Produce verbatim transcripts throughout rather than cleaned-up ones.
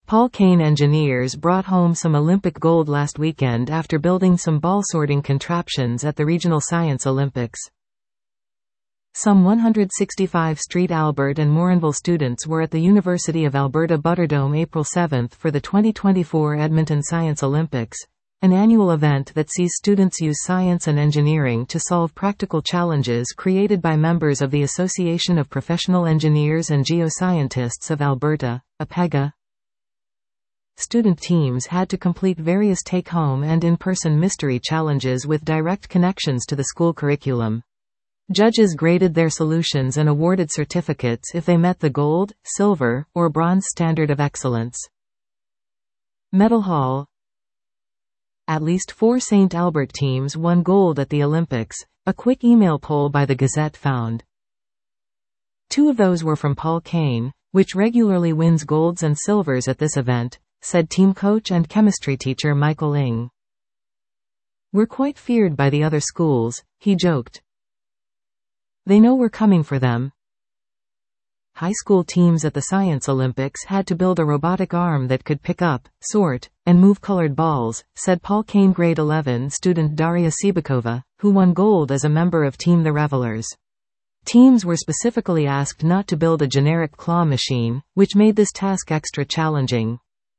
Paul Kane engineers brought home some Olympic gold last weekend after building some ball sorting contraptions at the Regional Science Olympics. Some one hundred sixty-five Street Albert and Morinville students were at the University of Alberta Butterdome April seventh for the twenty twenty-four Edmonton Science Olympics, an annual event that sees students use science and engineering to solve practical challenges created by members of the Association of Professional Engineers and Geoscientists of Alberta, APEGA. Student teams had to complete various take-home and in-person mystery challenges with direct connections to the school curriculum. Judges graded their solutions and awarded certificates if they met the gold, silver, or bronze standard of excellence. Medal Haul. At least four Saint Albert teams won gold at the Olympics, a quick email poll by the Gazette found. Two of those were from Paul Kane, which regularly wins golds and silvers at this event, said team coach and chemistry teacher Michael Ng. "We're quite feared by the other schools," he joked. "They know we're coming for them." High school teams at the Science Olympics had to build a robotic arm that could pick up, sort, and move colored balls, said Paul Kane grade eleven student Daria Sibakova, who won gold as a member of Team the Revelers. Teams were specifically asked not to build a generic claw machine, which made this task extra challenging.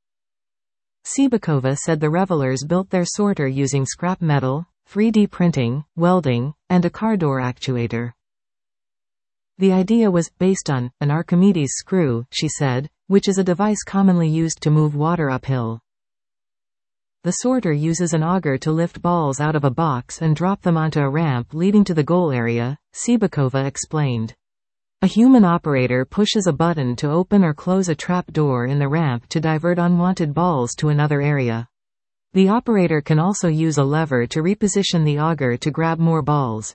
Sibakova said the Revelers built their sorter using scrap metal, three D printing, welding, and a car door actuator. "The idea was based on an Archimedes screw," she said, which is a device commonly used to move water uphill. "The sorter uses an auger to lift balls out of a box and drop them onto a ramp leading to the goal area," Sibakova explained. "A human operator pushes a button to open or close a trap door in the ramp to divert unwanted balls to another area. The operator can also use a lever to reposition the auger to grab more balls."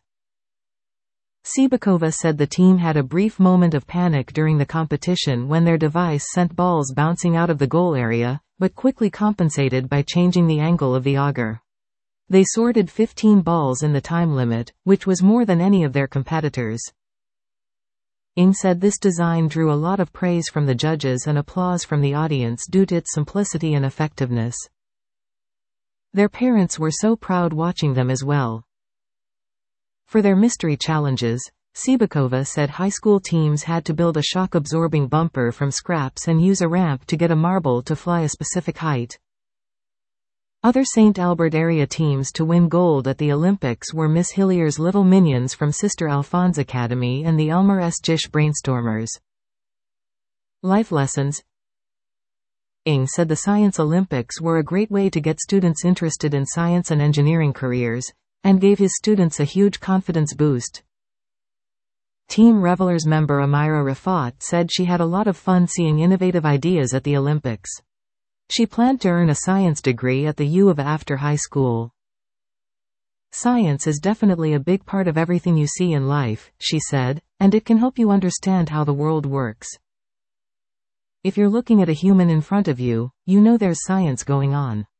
Sibakova said the team had a brief moment of panic during the competition when their device sent balls bouncing out of the goal area, but quickly compensated by changing the angle of the auger. They sorted fifteen balls in the time limit, which was more than any of their competitors. Ng said this design drew a lot of praise from the judges and applause from the audience due to its simplicity and effectiveness. Their parents were so proud watching them as well. For their mystery challenges, Sibakova said high school teams had to build a shock-absorbing bumper from scraps and use a ramp to get a marble to fly a specific height. Other Saint Albert area teams to win gold at the Olympics were Miss Hillier's Little Minions from Sister Alphonse Academy and the Elmer S. Gish Brainstormers. Life lessons. Ng said the Science Olympics were a great way to get students interested in science and engineering careers, and gave his students a huge confidence boost. Team Revelers member Amira Rafat said she had a lot of fun seeing innovative ideas at the Olympics. She planned to earn a science degree at the U of A after high school. "Science is definitely a big part of everything you see in life," she said, "and it can help you understand how the world works. If you're looking at a human in front of you, you know there's science going on."